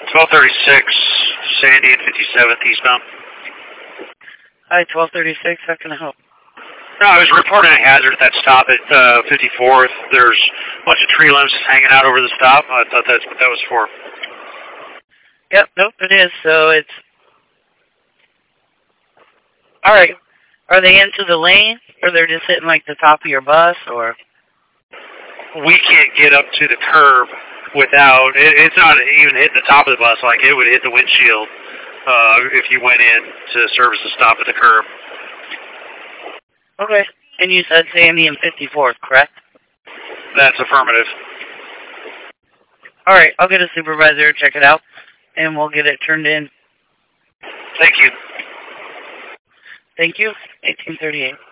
1236, Sandy and 57th eastbound. Hi, 1236. How can I help? No, I was reporting a hazard at that stop at 54th. There's a bunch of tree limbs hanging out over the stop. I thought that's what that was for. Yep, nope, it is. So it's... All right. Are they into the lane, or they're just hitting, like, the top of your bus, or... We can't get up to the curb without... It's not even hitting the top of the bus. Like, it would hit the windshield if you went in to service the stop at the curb. Okay. And you said Sandy and 54th, correct? That's affirmative. All right, I'll get a supervisor to check it out, and we'll get it turned in. Thank you. Thank you. 1838.